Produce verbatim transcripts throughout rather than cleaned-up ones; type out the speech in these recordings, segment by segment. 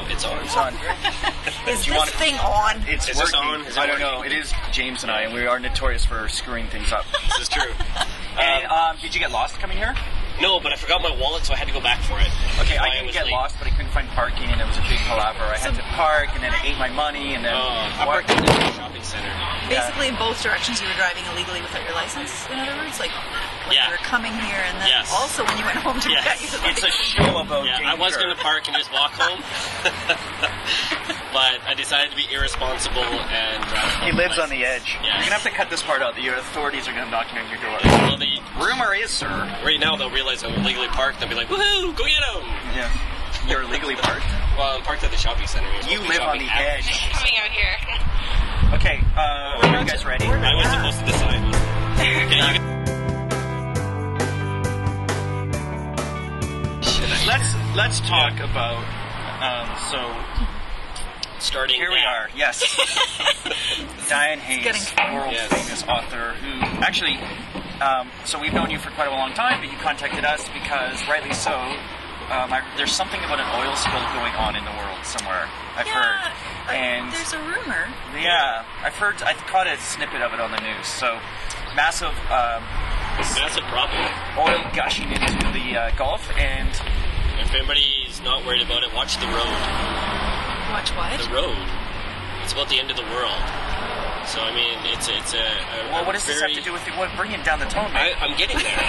radio. It's on. It's on. Is you this want it- thing on? It's Is this working. on? Is it I don't working? know. It is James and I, and we are notorious for screwing things up. This is true. And um, did you get lost coming here? No, but I forgot my wallet, so I had to go back for it. Okay, Why I didn't was get late. lost, but I couldn't find parking, and it was a big palaver. I had to park, and then it ate my money, and then... Oh, I What? parked in the shopping center. Basically, in both directions, you were driving illegally without your license. In other words, like when Yeah. you were coming here, and then Yes. also when you went home to Yes. get your It's a license. show about Yeah, danger. I was going to park and just walk home, but I decided to be irresponsible and drive. He lives on the edge. Yeah. You're going to have to cut this part out. The authorities are going to knock on your door. Well, they, Rumor is, sir... right now they'll realize I'm illegally parked. They'll be like, "Woohoo! Go get him!" Yeah. You're illegally parked. Well, I'm parked at the shopping center. You're You supposed to be live on shopping the at- edge. Coming out here. Okay, uh, are you guys ready? I was supposed to decide. Okay, you Let's let's talk about. Um, so starting here we now. are. Yes, Diane Hayes, getting- world Yes. famous author, who actually. Um, so we've known you for quite a long time, but you contacted us because, rightly so, um, I, there's something about an oil spill going on in the world somewhere. I've Yeah, heard, uh, and there's a rumor. yeah, I've heard. I caught a snippet of it on the news. So massive um, Massive problem. oil gushing into the uh, Gulf, and If anybody's not worried about it, watch The Road. Watch what? The Road. It's about the end of the world. So I mean, it's it's a, a well, what a does this very, have to do with the, what? Bringing down the tone, I, man. I'm getting there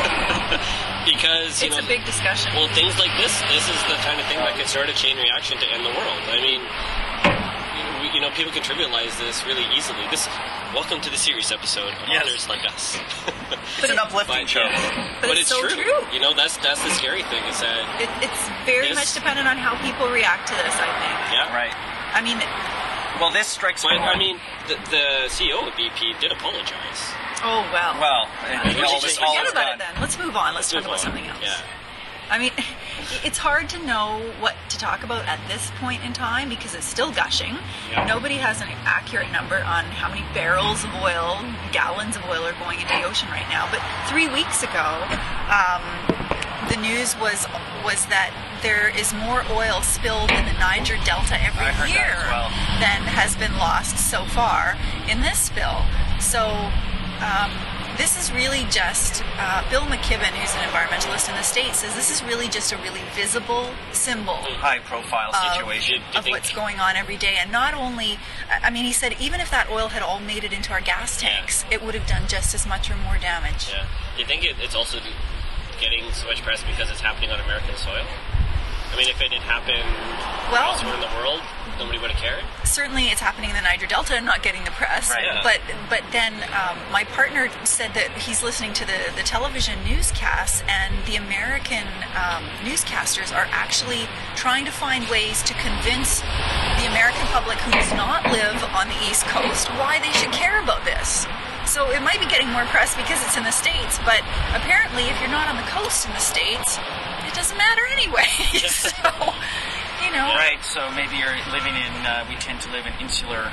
because you It's know. a big discussion. Well, things like this, this is the kind of thing that can start a chain reaction to end the world. I mean, you know, we, you know people can trivialize this really easily. This, welcome to the serious episode of Yes. authors like us. It's an uplifting But, show. yeah. But it's so true. true. You know, that's that's the scary thing is that It, it's very This- much dependent on how people react to this, I think. yeah. Right. I mean, Well, this strikes But me. I mean, the, the C E O of B P did apologize. oh well. well, and Let's all just this all Forget is about done. it then. Let's move on. Let's talk Move about on. something else. Yeah. I mean, it's hard to know what to talk about at this point in time because it's still gushing. Yeah. Nobody has an accurate number on how many barrels of oil, gallons of oil are going into the ocean right now. But three weeks ago, um, the news was was that there is more oil spilled in the Niger Delta every I heard that year as well. than has been lost so far in this spill. So. Um, This is really just, uh, Bill McKibben, who's an environmentalist in the States, says this is really just a really visible symbol High profile of, situation. Do you of think- what's going on every day. And not only, I mean, he said even if that oil had all made it into our gas Yeah. tanks, it would have done just as much or more damage. Yeah. Do you think it, it's also getting so much press because it's happening on American soil? I mean, if it had happened Well- elsewhere in the world, nobody would have cared. Certainly it's happening in the Niger Delta and not getting the press. Right. Yeah. But but then um, my partner said that he's listening to the, the television newscasts, and the American um, newscasters are actually trying to find ways to convince the American public who does not live on the East Coast why they should care about this. So it might be getting more press because it's in the States, but apparently if you're not on the coast in the States, it doesn't matter anyway. So, you know. Right, so maybe you're living in, uh, we tend to live in insular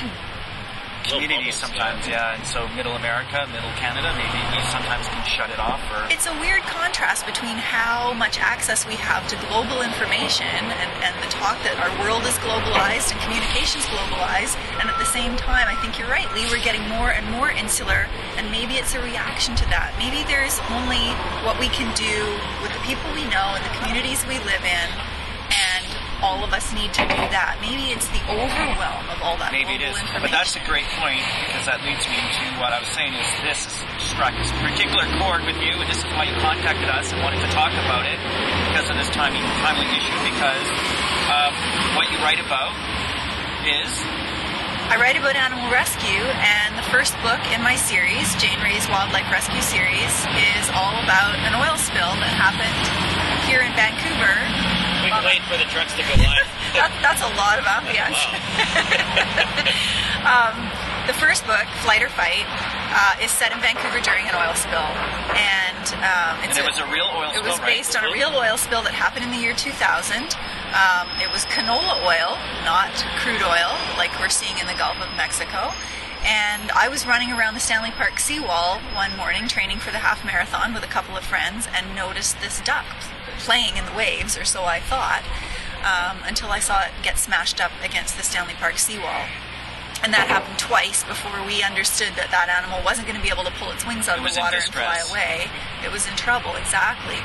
communities bubbles, sometimes, yeah. And so middle America, middle Canada, maybe we sometimes can shut it off. Or It's a weird contrast between how much access we have to global information and, and the talk that our world is globalized and communications globalized, and at the same time, I think you're right, Lee, we're getting more and more insular, and maybe it's a reaction to that. Maybe there's only what we can do with the people we know and the communities we live in, and all of us need to do that. Maybe it's the overwhelm of all that maybe it global is. information. But that's a great point, because that leads me to what I was saying is this struck a particular chord with you, and this is why you contacted us and wanted to talk about it, because of this timing, timely issue, because um, what you write about is... I write about animal rescue, and the first book in my series, Jane Ray's Wildlife Rescue Series, is all about an oil spill that happened here in Vancouver. We Um, wait for the trucks to go by. that, that's a lot of ambience. Wow. um, the first book, Flight or Fight, uh, is set in Vancouver during an oil spill, and um, it's And it a- was a real oil It spill, was right? based on a real oil spill that happened in the year two thousand. Um, it was canola oil, not crude oil like we're seeing in the Gulf of Mexico. And I was running around the Stanley Park seawall one morning training for the half marathon with a couple of friends and noticed this duck playing in the waves, or so I thought. um, until I saw it get smashed up against the Stanley Park seawall. And that happened twice before we understood that that animal wasn't going to be able to pull its wings out of the water and fly away. It was in trouble, exactly.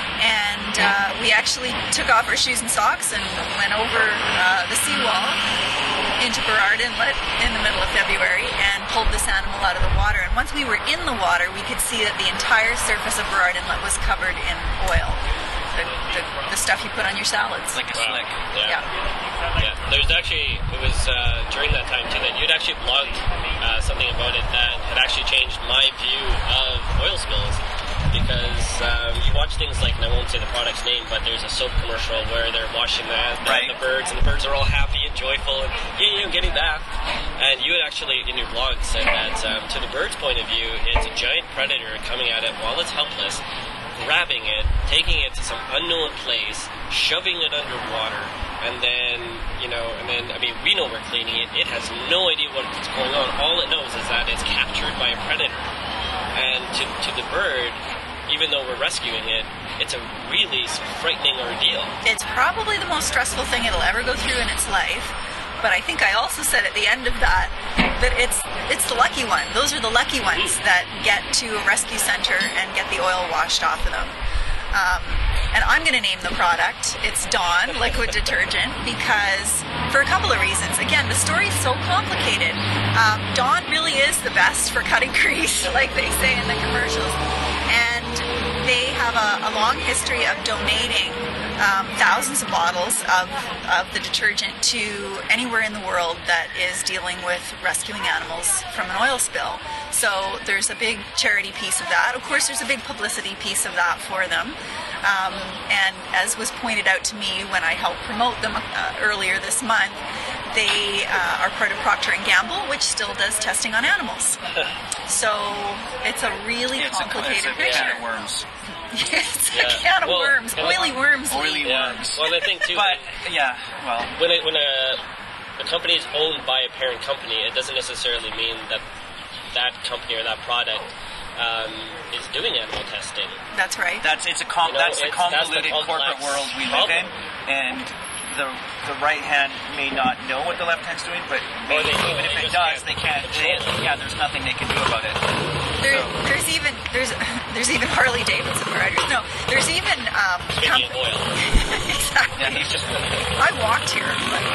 And uh, we actually took off our shoes and socks and went over uh, the seawall into Burrard Inlet in the middle of February and pulled this animal out of the water. And once we were in the water, we could see that the entire surface of Burrard Inlet was covered in oil. The, the, the stuff you put on your salads. Like a Wow. slick. Yeah. Yeah. Yeah. There's actually, it was uh, during that time too that you'd actually blogged uh, something about it that had actually changed my view of oil spills. Because um, you watch things like, and I won't say the product's name, but there's a soap commercial where they're washing the, the, Right. the birds, and the birds are all happy and joyful, and yeah, yeah, getting bathed. And you had actually, in your blog, said that um, to the bird's point of view, it's a giant predator coming at it while it's helpless, grabbing it, taking it to some unknown place, shoving it underwater, and then, you know, and then, I mean, we know we're cleaning it. It has no idea what's going on. All it knows is that it's captured by a predator. And to, to the bird, even though we're rescuing it, it's a really frightening ordeal. It's probably the most stressful thing it'll ever go through in its life. But I think I also said at the end of that that it's it's the lucky one. Those are the lucky ones that get to a rescue center and get the oil washed off of them. Um, and I'm going to name the product. It's Dawn liquid detergent because for a couple of reasons. Again, the story is so complicated. Um, Dawn really is the best for cutting grease, like they say in the commercials. And they have a, a long history of donating um, thousands of bottles of, of the detergent to anywhere in the world that is dealing with rescuing animals from an oil spill. So there's a big charity piece of that. Of course, there's a big publicity piece of that for them. Um, and as was pointed out to me when I helped promote them uh, earlier this month, they uh, are part of Procter and Gamble, which still does testing on animals. So it's a really It's a, complicated it's a picture. can of worms. It's Yeah. a can of Well, worms, and- oily worms. Oily Lee. Yeah. worms. Well, I think too. But, yeah, well, when it, when a, a company is owned by a parent company, it doesn't necessarily mean that that company or that product um, is doing animal testing. That's right. that's it's a com- You know, that's the it's- that's the convoluted complex corporate world we live in, problem. and the the right hand may not know what the left hand's doing, but Or they do, even if they it just does, can't they can't. control They, it. yeah, there's nothing they can do about it. There, So- there's even there's there's even Harley Davidson riders. No, there's even um, Speaking of oil, exactly. Yeah, he's just. I walked here.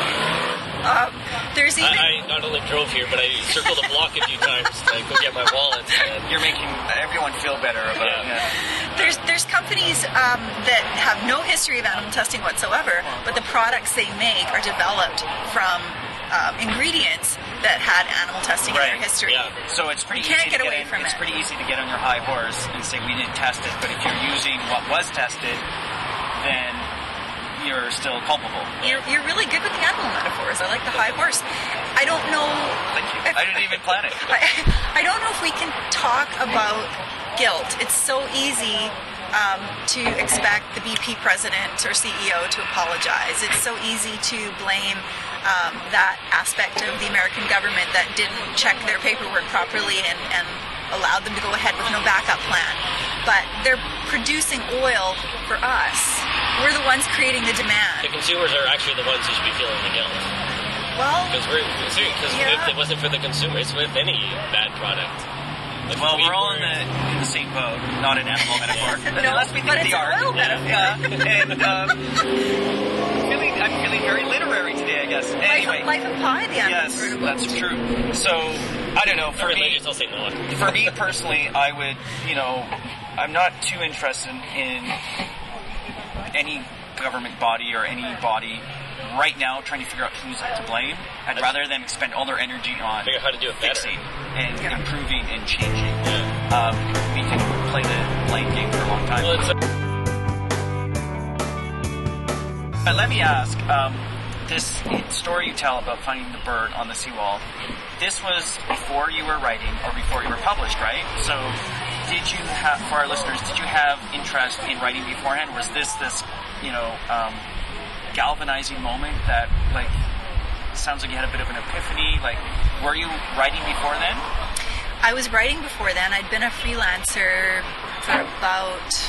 Um, there's even I, I not only drove here, but I circled the block a few times to go get my wallet. And You're making everyone feel better about it. Yeah. Yeah. There's there's companies um, that have no history of animal testing whatsoever, but the products they make are developed from um, ingredients that had animal testing in Right. their history. Yeah. So it's pretty You can't easy get to away get in, from it's it. pretty easy to get on your high horse and say we didn't test it, but if you're using what was tested, then you're still culpable. You're, you're really good with the animal metaphors. I like the high horse. I don't know. Thank you. I didn't even plan it. I, I don't know if we can talk about guilt. It's so easy um, to expect the B P president or C E O to apologize. It's so easy to blame um, that aspect of the American government that didn't check their paperwork properly and, and allowed them to go ahead with no backup plan. But they're producing oil for us. We're the ones creating the demand. the consumers are actually the ones who should be feeling the guilt. Well, Because we're because Yeah. if it wasn't for the consumer, it's with any bad product. If Well, we we're all in were- the in the same boat. Not an animal metaphor. No, Unless we think but it's they an are. oil metaphor. Yeah. And um, feeling, I'm feeling very literary today, I guess. life, Anyway, life of Pi, the animal yes, vertical. that's true. So I don't know. For Not me, religious, I'll say no. for me personally, I would, you know, I'm not too interested in any government body or any body right now trying to figure out who's to blame. I'd rather them spend all their energy on Figure out how to do it better. fixing and Yeah. improving and changing. Yeah. Um, we can play the blame game for a long time. Well, it's a, But let me ask, um, this story you tell about finding the bird on the seawall, this was before you were writing or before you were published, right? So did you have, for our listeners, did you have interest in writing beforehand? Was this this, you know, um, galvanizing moment that, like, sounds like you had a bit of an epiphany? Like, were you writing before then? I was writing before then. I'd been a freelancer for about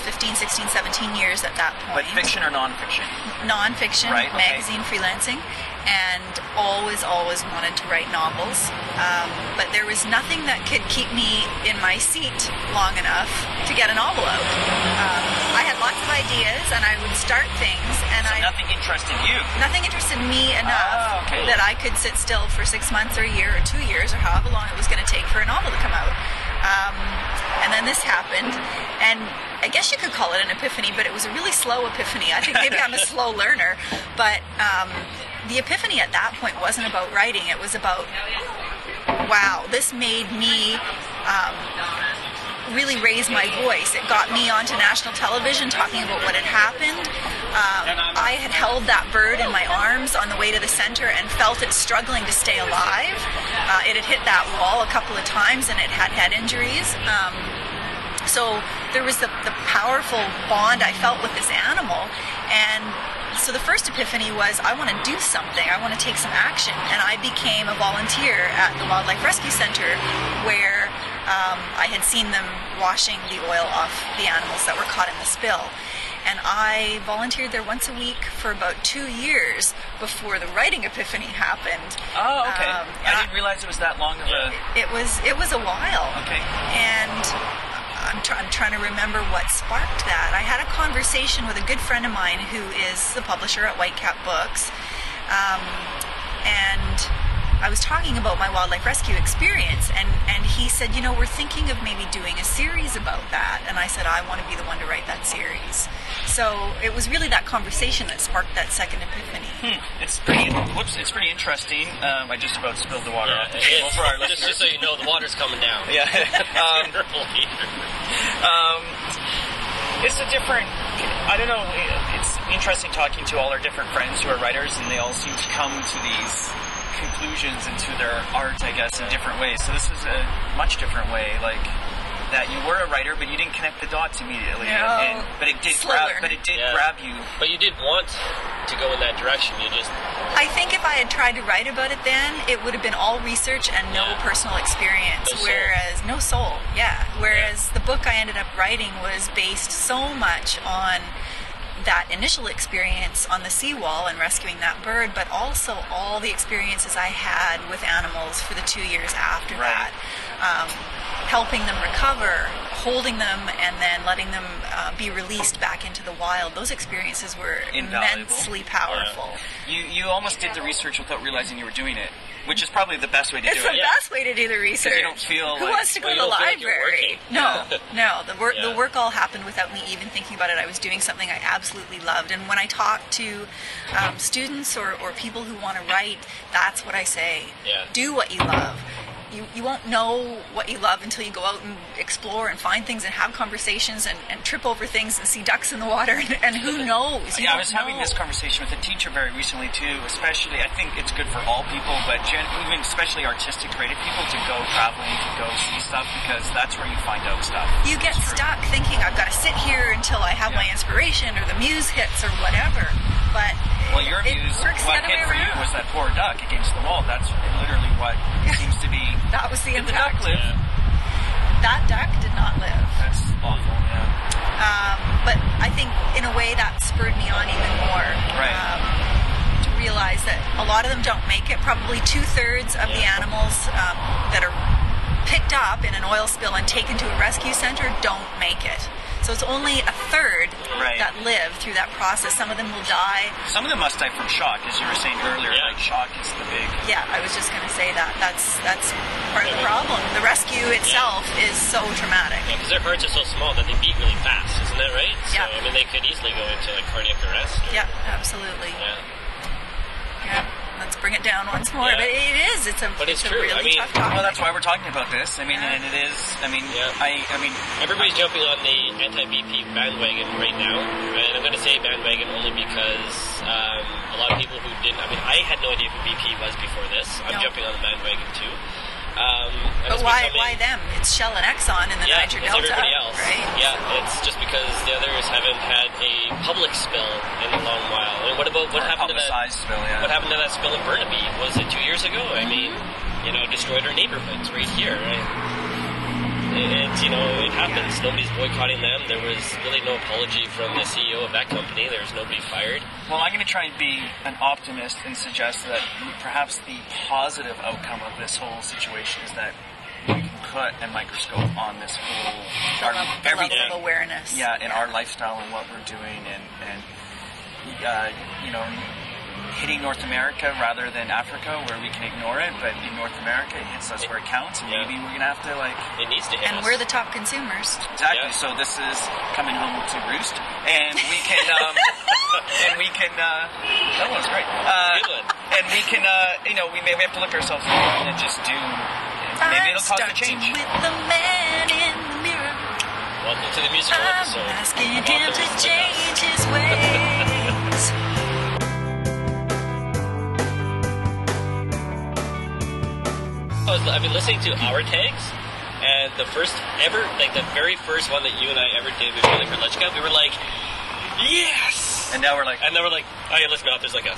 fifteen, sixteen, seventeen years at that point. But fiction or nonfiction? Nonfiction, Right, okay. magazine freelancing, and always, always wanted to write novels. Um, but there was nothing that could keep me in my seat long enough to get a novel out. Um, I had lots of ideas, and I would start things, and So I nothing interested you? nothing interested me enough Ah, okay. that I could sit still for six months or a year or two years or however long it was going to take for a novel to come out. Um, and then this happened, and I guess you could call it an epiphany, but it was a really slow epiphany. I think maybe I'm a slow learner, but um, the epiphany at that point wasn't about writing. It was about, wow, this made me um, really raise my voice. It got me onto national television talking about what had happened. Um, I had held that bird in my arms on the way to the center and felt it struggling to stay alive. Uh, it had hit that wall a couple of times and it had head injuries. Um, so there was the, the powerful bond I felt with this animal. And so the first epiphany was, I want to do something. I want to take some action. And I became a volunteer at the Wildlife Rescue Center, where um, I had seen them washing the oil off the animals that were caught in the spill. And I volunteered there once a week for about two years before the writing epiphany happened. Oh, okay. Um, I and didn't realize it was that long of a... It was it was a while. Okay. And I'm, try, I'm trying to remember what sparked that. I had a conversation with a good friend of mine who is the publisher at Whitecap Books, um, and I was talking about my wildlife rescue experience, and, and he said, you know, we're thinking of maybe doing a series about that. And I said, I want to be the one to write that series. So it was really that conversation that sparked that second epiphany. Hmm. It's pretty. Whoops! It's pretty interesting. Um, I just about spilled the water Yeah, off the table it's- for our just, just so you know, the water's coming down. Yeah. um, um, it's a different. I don't know. It's interesting talking to all our different friends who are writers, and they all seem to come to these conclusions into their art, I guess, in different ways. So this is a much different way, like that you were a writer, but you didn't connect the dots immediately. No. And, and, but it did Slow grab. learner. But it did Yeah. grab you. But you did want to go in that direction. You just I think if I had tried to write about it then, it would have been all research and no Yeah. personal experience. No soul. Whereas, no soul, yeah. Whereas the book I ended up writing was based so much on that initial experience on the seawall and rescuing that bird, but also all the experiences I had with animals for the two years after Right. that. Um, helping them recover, holding them, and then letting them uh, be released back into the wild. Those experiences were Invaluable. immensely powerful. You you almost did the research without realizing you were doing it, which is probably the best way to It's do the it. best way to do the research. you don't feel Who like- wants to go well, to you the don't feel like you're library? working. No, no. The work, Yeah. the work all happened without me even thinking about it. I was doing something I absolutely loved. And when I talk to um, students or, or people who want to write, that's what I say. Yeah. Do what you love. You, you won't know what you love until you go out and explore and find things and have conversations and, and trip over things and see ducks in the water. And, and who knows? You Yeah, I don't was having know. this conversation with a teacher very recently too. Especially, I think it's good for all people, but gen- even especially artistic, creative people to go traveling, to go see stuff, because that's where you find out stuff. You get stuck thinking, I've got to sit here until I have Yeah. my inspiration or the muse hits or whatever. But Well, your it views, works what the other hit way for you around. was that poor duck against the wall. That's literally what seems to be. That was the Did the duck impact. live? Yeah. That duck did not live. That's awful. Yeah. Um, but I think in a way that spurred me on even more. Right. Um, to realize that a lot of them don't make it. Probably two thirds of the Yeah. animals um, that are picked up in an oil spill and taken to a rescue center don't make it. So it's only a third Right. that live through that process. Some of them will die. Some of them must die from shock, as you were saying earlier. Yeah. Like shock is the big. Yeah, I was just going to say that. That's that's part of the problem. The rescue itself is so traumatic. Yeah, because their hearts are so small that they beat really fast, isn't that right? Yeah. So, I mean, they could easily go into like cardiac arrest. Or, Yeah, absolutely. Yeah. Yeah, let's bring it down once more. Yeah. But it is. It's a, But it's a true. really I mean, tough topic. Well, that's why we're talking about this. I mean, Yeah. and it is. I mean, Yeah. I. I mean, Everybody's jumping on the anti-B P bandwagon right now, and I'm going to say bandwagon only because um, a lot of people who didn't. I mean, I had no idea who B P was before this. I'm No. jumping on the bandwagon too. Um, and But it's why becoming- why them? It's Shell and Exxon in the Yeah, Niger it's Delta, everybody else. right? Yeah, it's just because the others haven't had a public spill in a long while. And what about what or happened to that? publicized spill. Yeah. What happened to that spill in Burnaby? Was it two years ago? I mean, you know, destroyed our neighborhoods right here. Right? And, you know, it happens. Nobody's boycotting them. There was really no apology from the C E O of that company. There was nobody fired. Well, I'm going to try and be an optimist and suggest that perhaps the positive outcome of this whole situation is that we can put a microscope on this whole The our, level, the everything. level of awareness. Yeah, in our lifestyle and what we're doing, and and uh, you know, hitting North America rather than Africa, where we can ignore it. But in North America, it hits us where it counts, and Yeah. maybe we're gonna have to like. It needs to hit And us. we're the top consumers. Exactly. Yeah. So this is coming home to roost, and we can, um, and we can. Uh, that was great. Uh, Good one. and we can, uh, you know, we may we have to look ourselves in the mirror and just do. Maybe it'll cause a I'm change. starting with the man in the mirror. Welcome to the musical I'm episode. asking of him Authors to with Us. change his ways. I was, I've been listening to our tags, and the first ever, like the very first one that you and I ever did with Billy Perlechka, we were like, yes! And now we're like, And then we're like, oh yeah, let's be authors like us.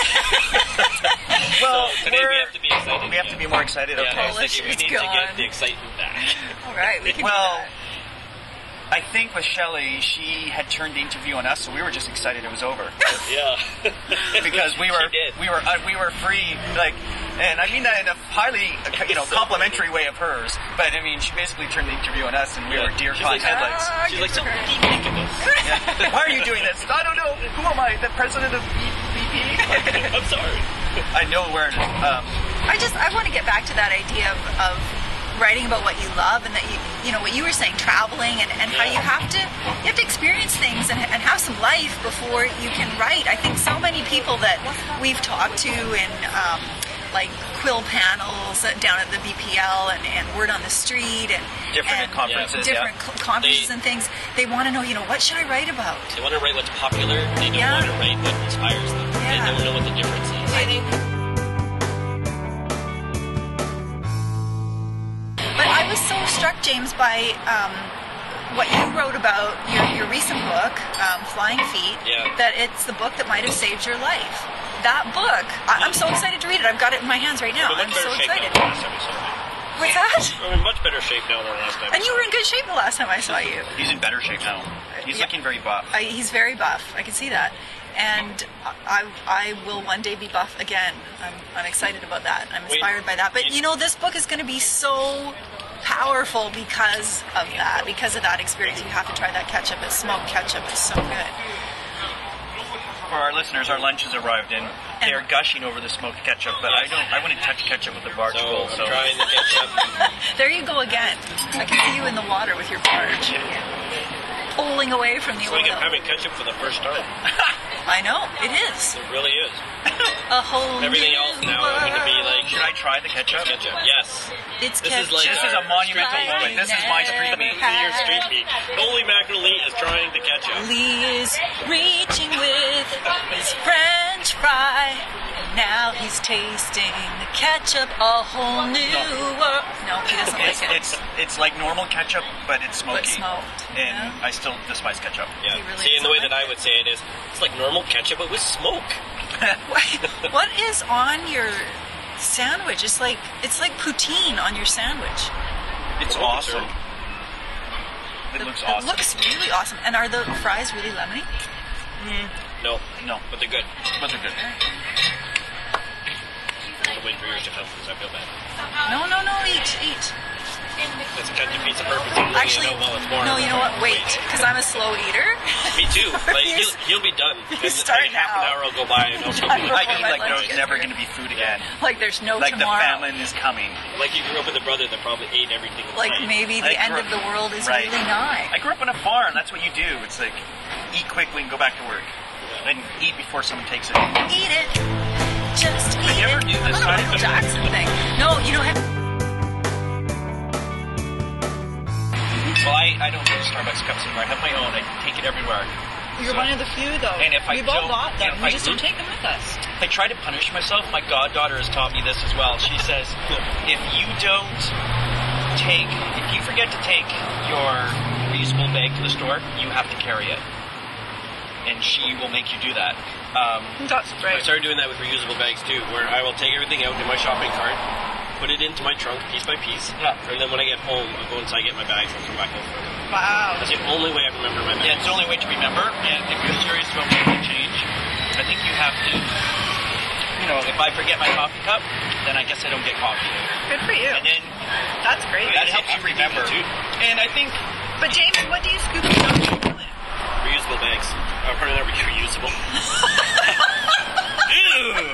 well, So today we we're- have to be excited. we have to be more excited. Yeah, Okay. it's like, we It's need to gone. get the excitement back. All right, we can Well, do that. I think with Shelley, she had turned the interview on us, so we were just excited it was over Yeah. because we were She did. we were uh, we were free, like, and I mean that in a highly you know So complimentary way of hers. But I mean, she basically turned the interview on us, and we Yeah. were deer She's caught like, headlights. Ah, She's good like, so for what her. do you think of this? Yeah. Why are you doing this? I don't know. Who am I? The president of B P? I'm sorry. I know where it is. Um, I just I want to get back to that idea of, of writing about what you love, and that you you know what you were saying, traveling, and, and how Yeah. you have to you have to experience things and, and have some life before you can write. I think so many people that we've talked to in um, like quill panels down at the B P L and, and Word on the Street and Different and conferences, different yeah. co- conferences They- and things. They want to know, you know, what should I write about? They want to write what's popular. They don't Yeah. want to write what inspires them. Yeah. They don't know what the difference is. I think. But I was so struck, James, by um, what you wrote about your, your recent book, um, Flying Feet, Yeah. that it's the book that might have saved your life. That book, I, I'm so excited to read it. I've got it in my hands right now. We're in I'm much so better shape excited. now than last time we saw you. What's that? We're in much better shape now than last time. And you were in good shape the last time I saw you. he's in better shape now. He's Yeah. looking very buff. I, he's very buff. I can see that. And I, I will one day be buff again. I'm, I'm excited about that. I'm Wait, inspired by that. But you- you know, this book is going to be so powerful because of that, because of that experience. You have to try that ketchup. It's smoked ketchup. It's so good. For our listeners, our lunch has arrived in. They are gushing over the smoked ketchup, but I don't. I wouldn't touch ketchup with a barge So full. I'm So trying to get up. There you go again. I can see you in the water with your barge, pulling away from the It's like I'm oil. having ketchup for the first time. I know it is It really is. a whole Everything new else now I'm going to be like, should I try the ketchup? ketchup. Yes. It's This is ketchup. like This is our a monumental street moment. meet. This is my street meet. Your street meet. Holy mackerel Lee is trying the ketchup. Lee is reaching with his French fry, and now he's tasting the ketchup, a whole new world. No, he doesn't It's, like it. it's it's like normal ketchup, but it's smoky. But smoked, And yeah. I still despise ketchup. Yeah. He really See, and the way doesn't that I would say it is, it's like normal ketchup, but with smoke. What is on your sandwich? It's like it's like poutine on your sandwich. It's Oh, awesome. It, It looks it awesome. looks really awesome. And are the fries really lemony? No, No, but they're good. but they're good. I'm waiting for yours to come because I feel bad. No, no, no. Eat, eat. It's kind of defeats the purpose of letting Actually, you know while it's warm. no. You know what? Wait, because I'm a slow eater. Me too. Like You he'll, he'll be done. you And start like half an now. hour will go by and I'll still be I like, eat like there's never going to be food again. Like there's no Like the tomorrow. famine is coming. like you grew up with a brother that probably ate everything. Like right. maybe the I end grew of the world is Right. really nigh. I grew up on a farm. That's what you do. It's like eat quickly and go back to work. And eat before someone takes it. Eat it. Just eat you ever it. do this What a side? Michael Jackson thing. No, you know. Well, I, I don't do Starbucks cups anymore. I have my own. I take it everywhere. You're So- one of the few, though. And if I We've all don't- got them. if We I just do- don't take them with us. I try to punish myself. My goddaughter has taught me this as well. She says, if you don't take, if you forget to take your reusable bag to the store, you have to carry it. And she will make you do that. Um, That's I started doing that with reusable bags too, where I will take everything out in my shopping cart, put it into my trunk piece by piece. Yeah. And then when I get home, I'll go inside, get my bags, and come back over. Wow. That's the only way I remember my bags. Yeah, it's the only way to remember. And if you're serious about making change, I think you have to, you know, if I forget my coffee cup, then I guess I don't get coffee. Good for you. And then That's great. that helps you remember. Too. And I think, But James, what do you scoop in your toilet? Reusable bags. Oh, probably not reusable. Ew!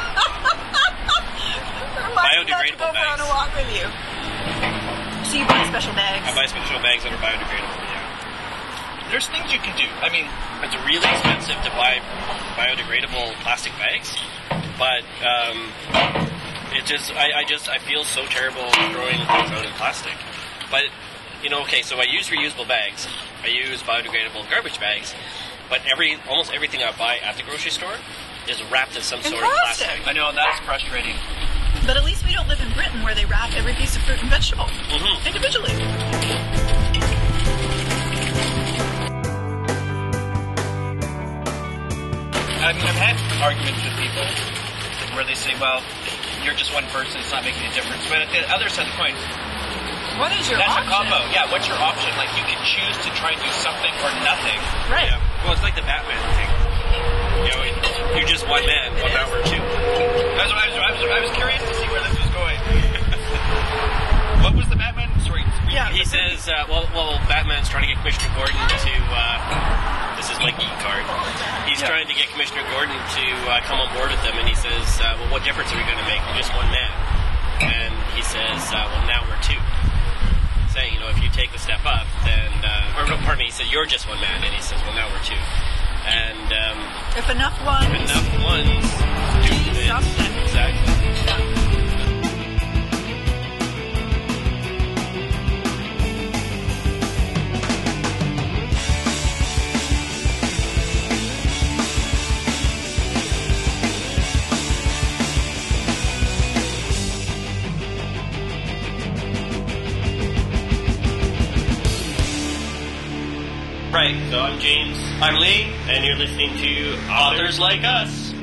Biodegradable Go bags. on a walk with you. So you buy special bags. I buy special bags that are biodegradable, yeah. there's things you can do. I mean, It's really expensive to buy biodegradable plastic bags, but um, it just, I, I just, I feel so terrible throwing things out in plastic. But, you know, okay, so I use reusable bags, I use biodegradable garbage bags, but every, almost everything I buy at the grocery store is wrapped in some In sort of plastic. plastic. I know, and that's frustrating. But at least we don't live in Britain where they wrap every piece of fruit and vegetable Mhm. individually. I mean, I've had arguments with people where they say, well, you're just one person, it's not making a difference. But at the other side of the coin, What is your that's option? a combo. Yeah, what's your option? Like, you can choose to try and do something or nothing. Right. Yeah. Well, it's like the Batman thing. You know, you're just one man, one man or two. I was, I, was, I, was, I was curious to see where this was going. What was the Batman? Sorry. Yeah. He says, uh, well, well, Batman's trying to get Commissioner Gordon to, uh, this is like E-card. He's Yeah. trying to get Commissioner Gordon to uh, come on board with them, and he says, uh, well, what difference are we going to make? We're just one man. And he says, uh, well, now we're two. Saying, you know, if you take the step up, then, uh, or no, pardon me, he said, you're just one man, and he says, well, now we're two. And um, If enough ones enough ones do do it. something. Exactly. Right, so I'm James. I'm Lee. And you're listening to Authors Like Us.